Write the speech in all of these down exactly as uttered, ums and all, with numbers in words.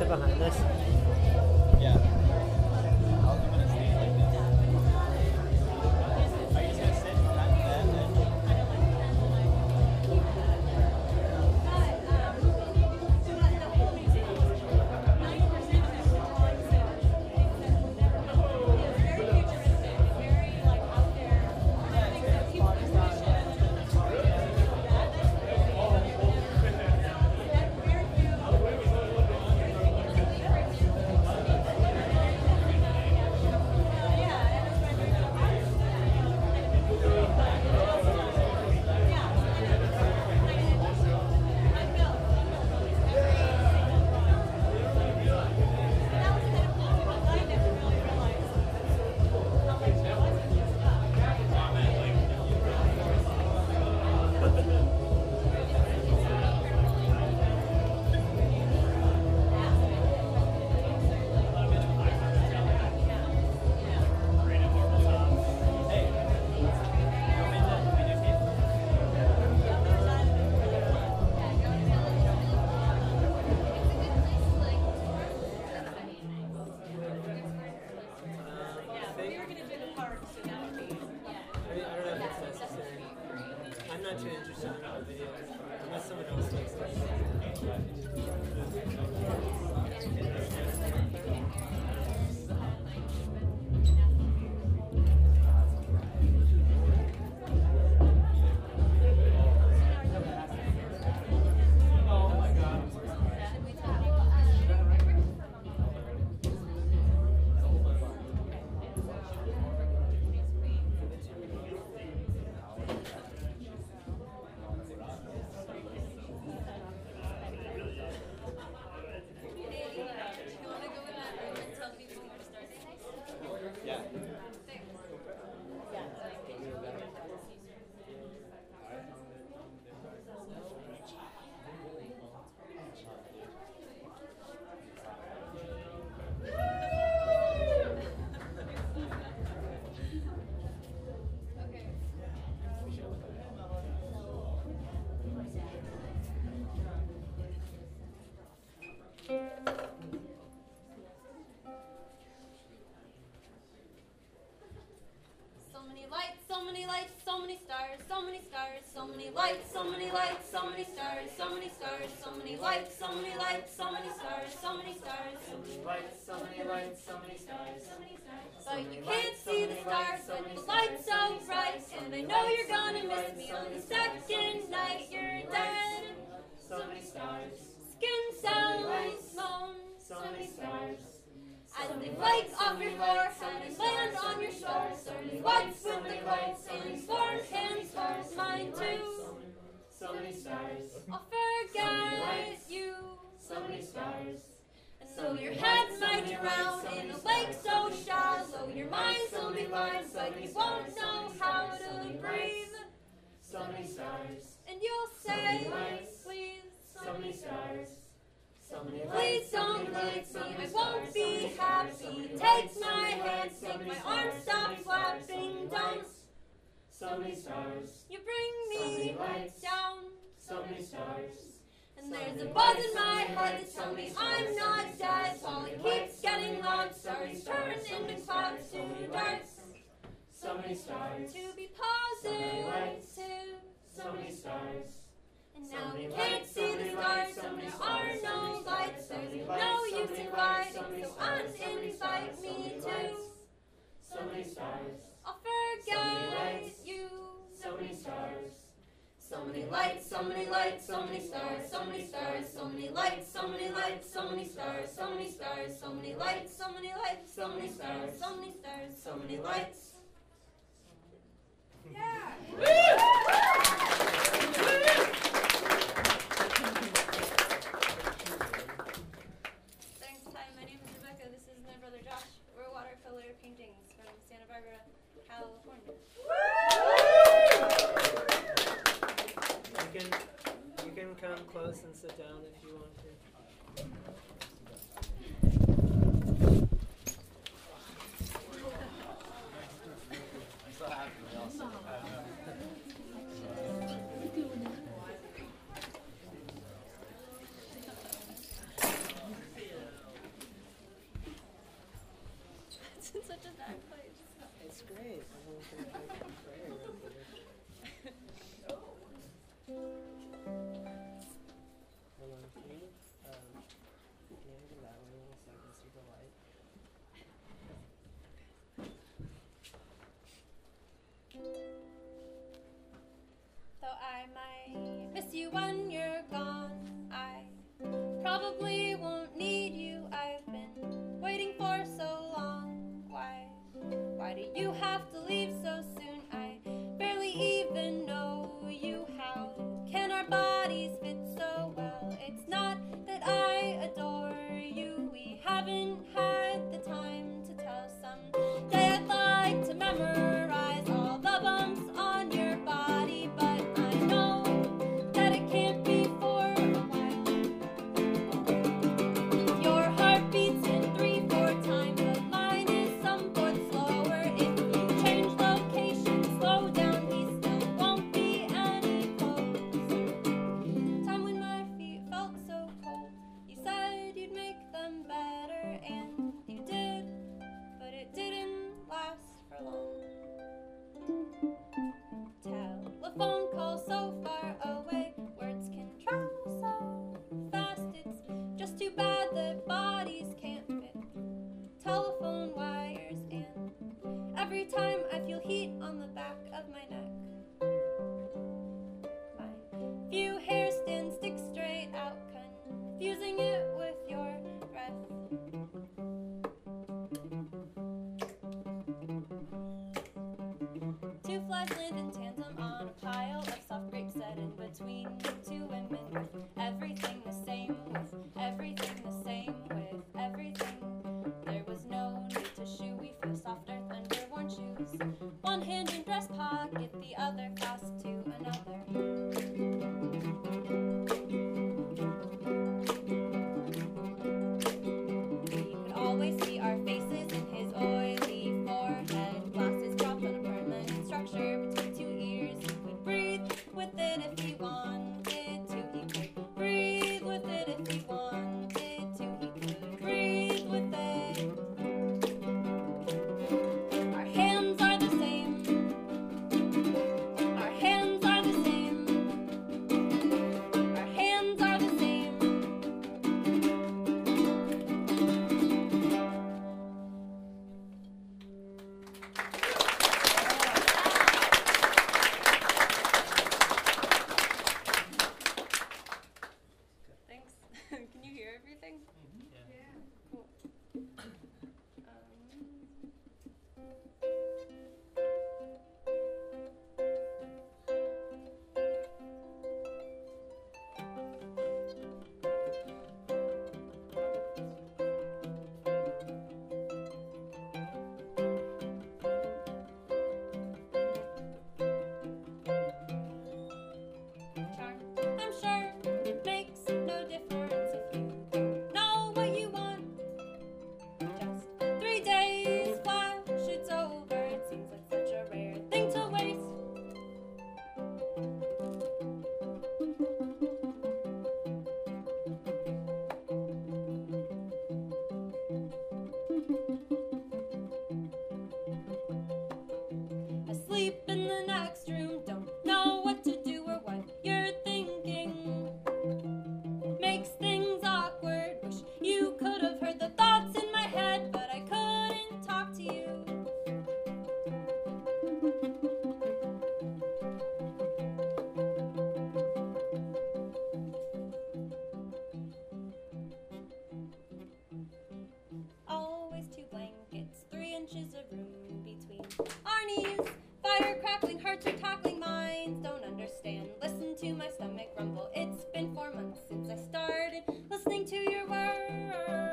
sit behind this? Yeah. I'm gonna stay like this. Are you just gonna sit behind that then? But you can't see the stars when the light's so bright, and I know you're gonna miss me on the second night you're dead. So many stars, Skin cells moan, so many stars, as they flake off your forehead and land on your shoulders. So many whites with the cold stains, born and scars, mine too. so many stars, I'll forget you. so many stars, And though your head might drown in a lake so shallow, your mind will be fine, but you won't know how to breathe. so many stars, And you'll say, please, so many stars, so many please don't leave me, I won't be happy. Take my hand, make my arms stop flapping, don't. so many stars, You bring me down. so many stars, And there's a buzz in my head that tells me I'm not dead, while it keeps getting loud. Stars turn into clouds to darts. so many stars, To be positive. so many stars, And now we can't see the stars, and there are no lights. There's no use in fighting, so uninvite me too. so many stars, I'll forget you. so many stars, So many lights, so many lights, so many stars, so many stars, so many lights, so many lights, so many stars, so many stars, so many lights, so many lights, so many stars, so many stars, so many lights. Thanks, hi, my name is Rebecca. This is my brother Josh. We're watercolor paintings from Santa Barbara, California. You can you can come close and sit down if you want to. our knees. Fire crackling, hearts are tackling, minds don't understand. Listen to my stomach rumble. It's been four months since I started listening to your words.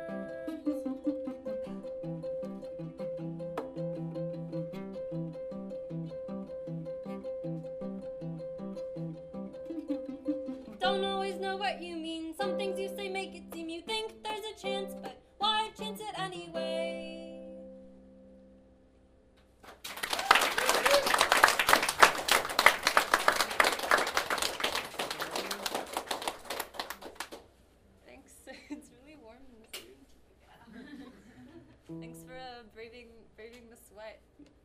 Don't always know what you mean. Some things you say make it seem you think there's a chance, but why chance it anyway? Thanks. It's really warm in this room. Thanks for uh, braving braving the sweat.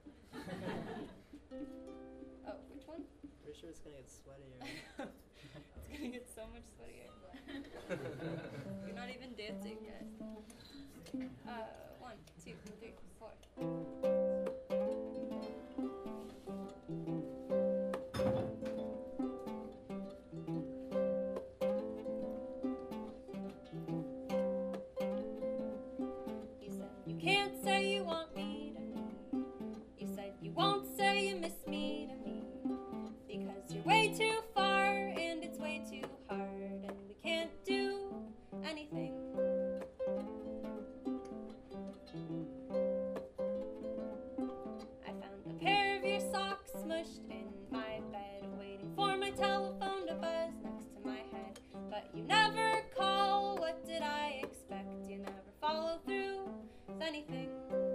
Oh, which one? Pretty sure it's gonna get sweatier. It's gonna get so much sweatier. You're not even dancing yet. Uh, one, two, three, four. You said you can't say you want me to me. You said you won't say you miss me to me. Because you're way too far and it's way too hard and we can't do anything. I found a pair of your socks smushed in my bed, waiting for my telephone to buzz next to my head. But you never call, what did I expect? You never follow through with anything.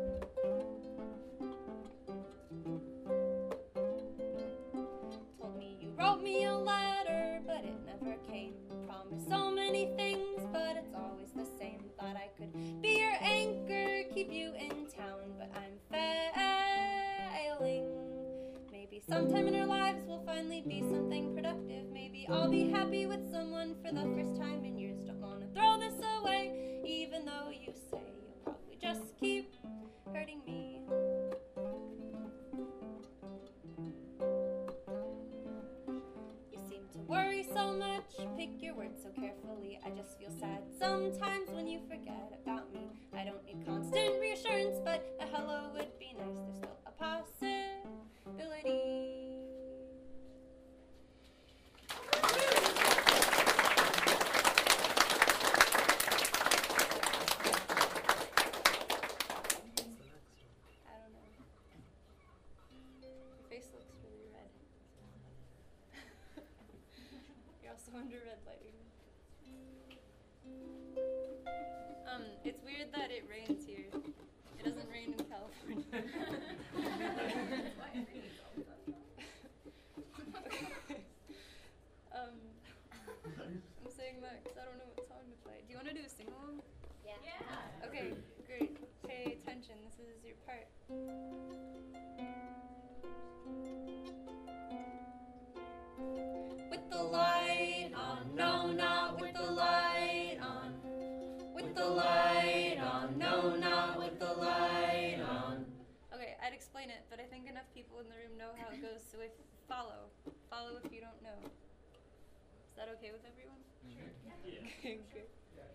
Told me you wrote me a letter, but it never came. Promised so many things, but it's always the same. Thought I could be your anchor, keep you in town, but I'm failing. Maybe sometime in our lives we'll finally be something productive. Maybe I'll be happy with someone for the first time in years. Don't want to throw this away, even though you say you'll probably just keep hurting me. You seem to worry so much, pick your words so carefully. I just feel sad sometimes when you forget about me. I don't need constant reassurance, but a hello would be nice. There's still a possibility. I don't know. Your face looks really red. You're also under red lighting. Um, it's weird that it rains here. It doesn't rain in California. Okay. Um, I'm saying that because I don't know what song to play. Do you want to do a sing-along? Yeah. Okay, great. Pay attention. This is your part. With the light on, no, not with the light on. With the light on, no, not with the light on. Okay, I'd explain it, but I think enough people in the room know how it goes, so if follow. Follow if you don't know. Is that okay with everyone? Sure. Yeah. Okay, great.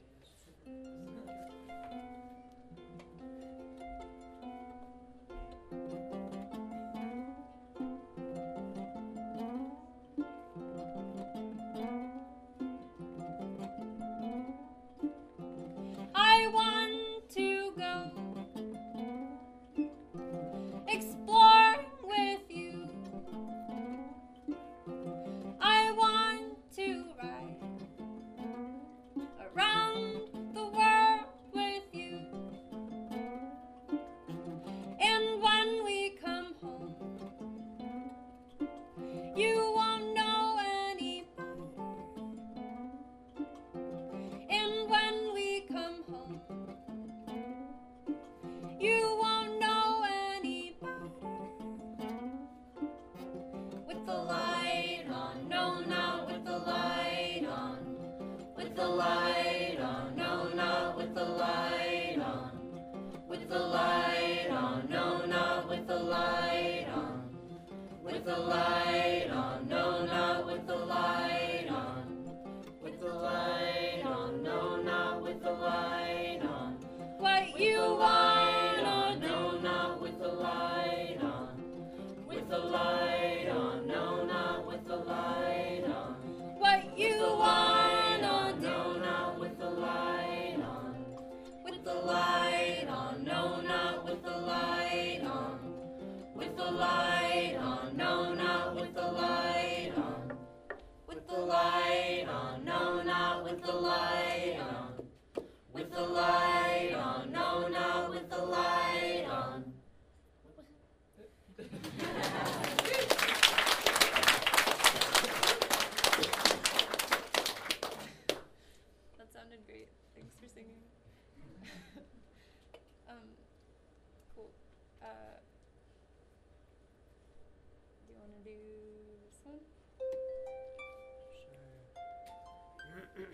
I want to go exploring with you. I want to ride around the world with you. And when we come home, you won't know any better. And when we come home, you won't know any better. With the light on, no, not with the light on. With the light on, no, not with the light on. With the light on, no, not with the light on. With the light on, no, not with the light on. With the light on, no, not with the light on. What you wanna do, no, not with the light the light on. No, not with the light on. That sounded great. Thanks for singing. um, cool. Uh, do you want to do this one? Sure.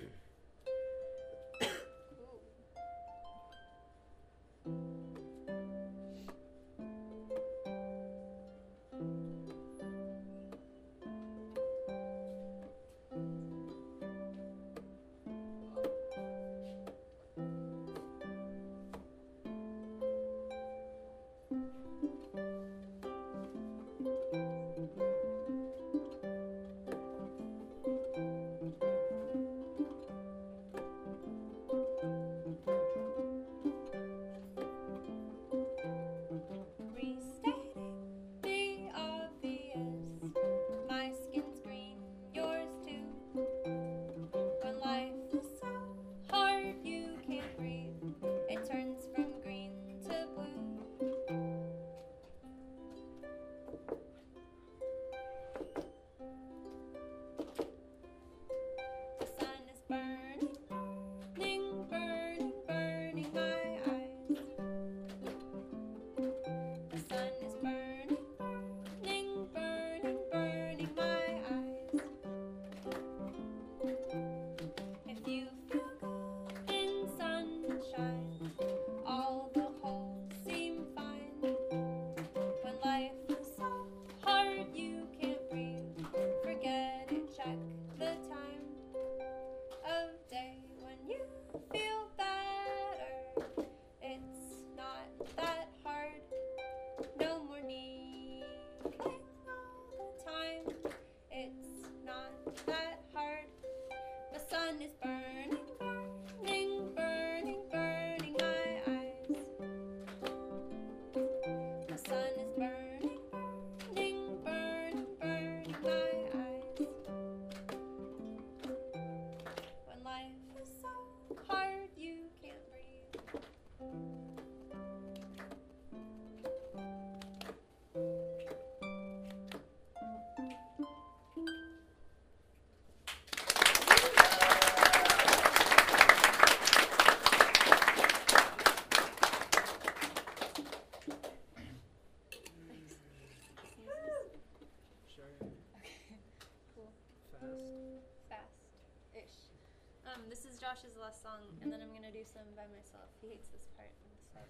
Josh's last song, and then I'm gonna do some by myself. He hates this part. So.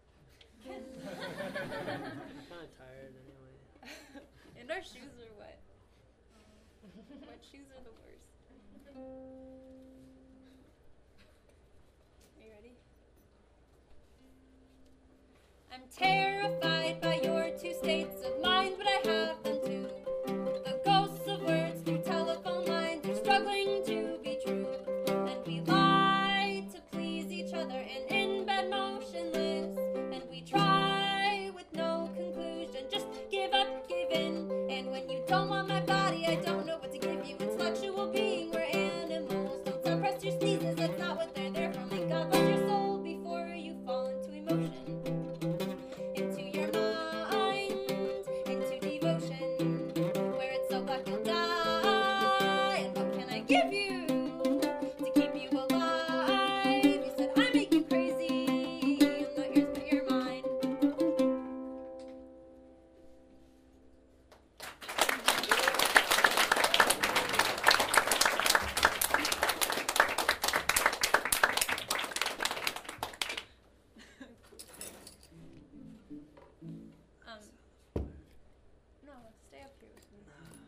I'm kind of tired anyway. And our shoes are wet. Wet shoes are the worst. Are you ready? I'm terrified by your two states of mind, but I have them too. The ghosts of words through telephone lines, they're struggling to be true. And we lie to please each other and in bed motionless. And we try with no conclusion, just give up, give in. And when you don't want my body, I don't know what to give you. Intellectual being, we're animals. Don't suppress your sneezes, that's not what they're there for. Make God bless your soul before you fall into emotion. Into your mind, into devotion, where it's so black you'll die. And what can I give you to keep you alive? You said I make you crazy. I'm not yours, but you're mine. Um, no, stay up here with me.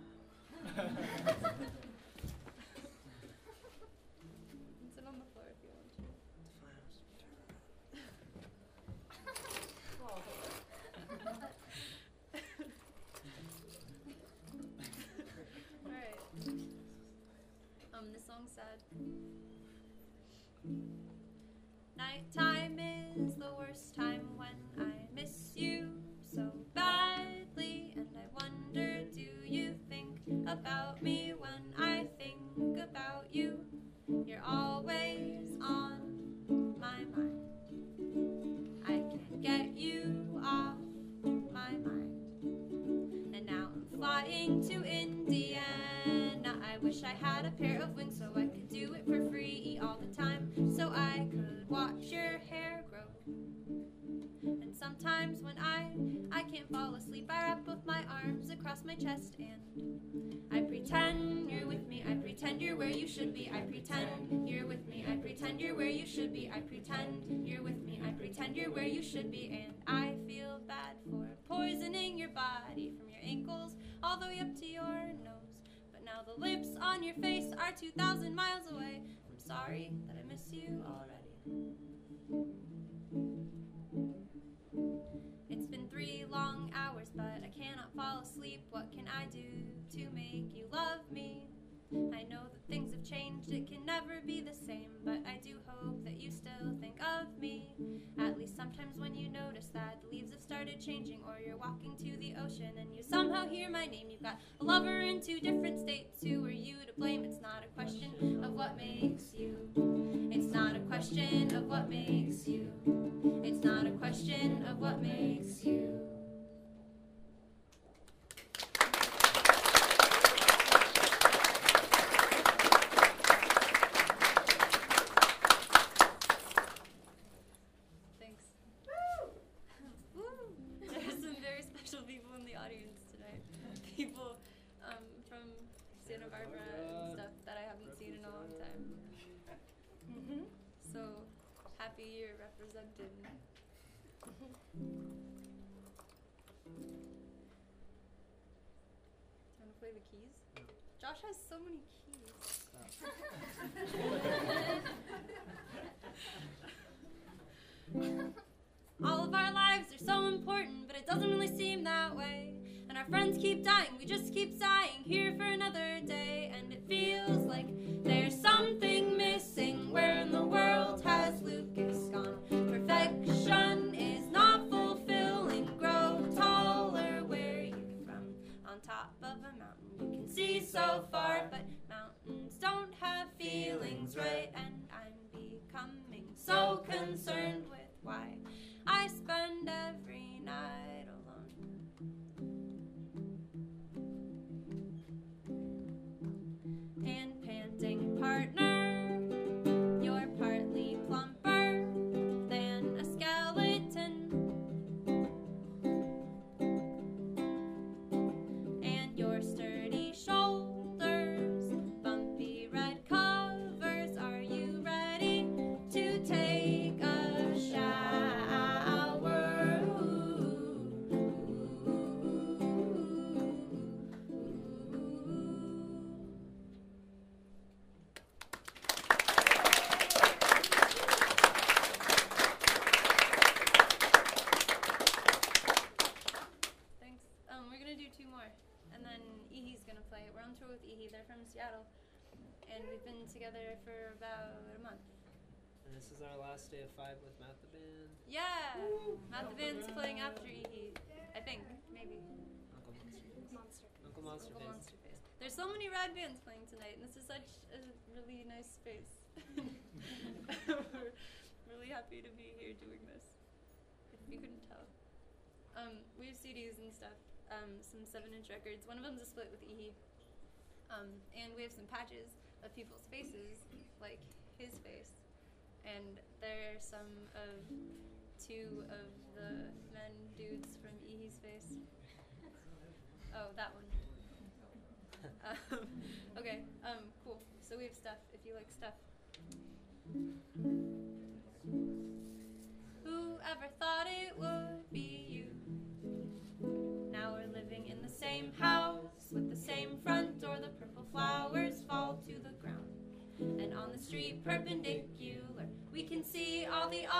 Sit on the floor if you want to. Alright. Um, this song's sad. Nighttime is the worst time when I miss you so badly. And I wonder, do you think about me when I think about you? You're always on my mind. should be. I pretend you're with me. I pretend you're where you should be. I pretend you're with me. I pretend you're where you should be. And I feel bad for poisoning your body from your ankles all the way up to your nose. But now the lips on your face are two thousand miles away. I'm sorry that I miss you already. It's been three long hours, but I cannot fall asleep. What can I do to make you love me? I know that things have changed, it can never be the same, but I do hope that you still think of me. At least sometimes when you notice that the leaves have started changing, or you're walking to the ocean and you somehow hear my name. You've got a lover in two different states, who are you to blame? It's not a question of what makes you. It's not a question of what makes you. It's not a question of what makes you. People um, from Santa Barbara and stuff that I haven't seen in a long time. Mm-hmm. So happy you're represented. Do you want to play the keys? No. Josh has so many keys. All of our lives are so important, but it doesn't really seem that way. And our friends keep dying, we just keep sighing, here for another day. And it feels like there's something missing. Where in the world has Lucas gone? Perfection is not fulfilling. Grow taller, where are you from? On top of a mountain you can see so far, but mountains don't have feelings, right? And I'm becoming so concerned with why I spend every night alone. And panting partner, you're partly plumper than a skeleton. And your sturdy shoulders, bumpy red covers. Are you ready to take a shower? Ooh, ooh, ooh. Thanks. Um, we're gonna do two more, and then Ihi's gonna play. We're on tour with Ihi. They're from Seattle, and we've been together for about a month. And this is our last day of five with Matt the Band. Yeah, Matt the Band's playing after Ihi. I think, maybe. Uncle Monsterface. Monster. Uncle Monsterface. Uncle Monsterface. There's so many rad bands playing tonight, and this is such a really nice space. We're really happy to be here doing this, if you couldn't tell. Um, we have C Ds and stuff, um, some seven inch records. One of them's a split with Ihi. Um, and we have some patches of people's faces, like his face. And there are some of two of the men dudes from Ihi's face. Oh, that one. um, okay, um, cool. So we have stuff, if you like stuff. Whoever thought it would be you? Now we're living in the same house with the same front door. The purple flowers fall to the ground. And on the street perpendicular, we can see all the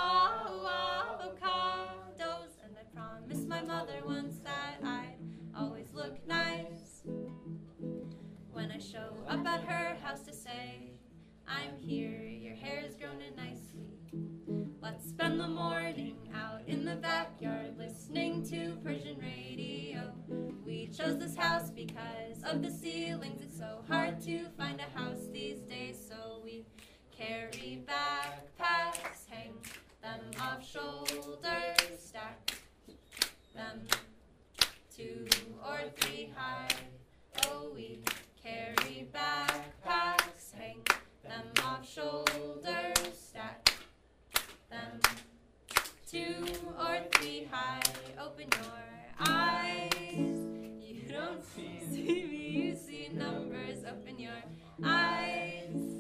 avocados. And I promised my mother once that I'd always look nice when I show up at her house to say, I'm here, your hair's grown in nicely. Let's spend the morning out in the backyard listening to Persian radio. We chose this house because of the ceilings. It's so hard to find a house these days, so we carry backpacks, hang them off shoulders, stack them two or three high. Oh, we carry backpacks, hang them off shoulders, stack them two or three high. Open your eyes, you don't see me, you see numbers. Open your eyes,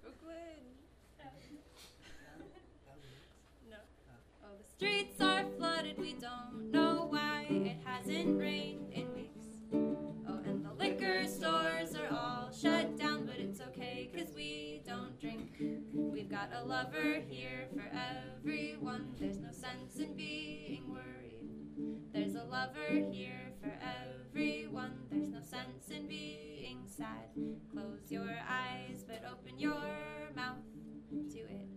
Brooklyn. No. Oh, the streets are flooded, we don't know why. It hasn't rained in weeks. Oh, and the liquor stores are all shut down, but it's okay, cause we don't drink. We've got a lover here for everyone. There's no sense in being worried. There's a lover here for everyone. There's no sense in being sad. Close your eyes, but open your mouth to it.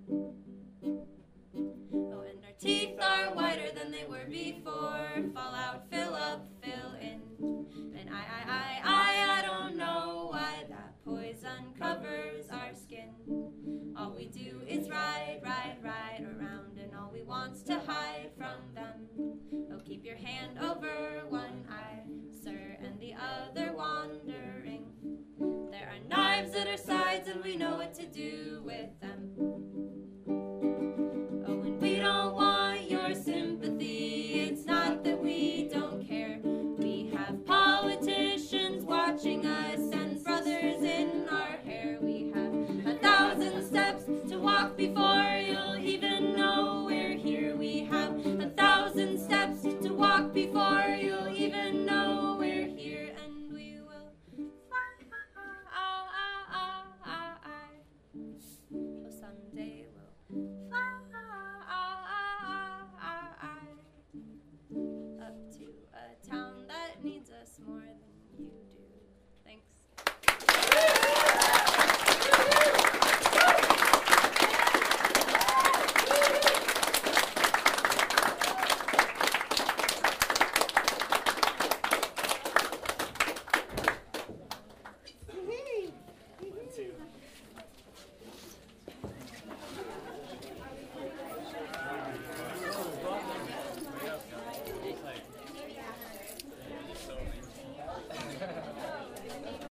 Oh, and our teeth are whiter than they were before. Fall out, fill up, fill in. And I, I, I, I, I don't know why that poison covers our skin. All we do is ride, ride, ride around, and all we want's to hide from them. Oh, keep your hand over one eye, sir, and the other wandering. There are knives at our sides, and we know what to do with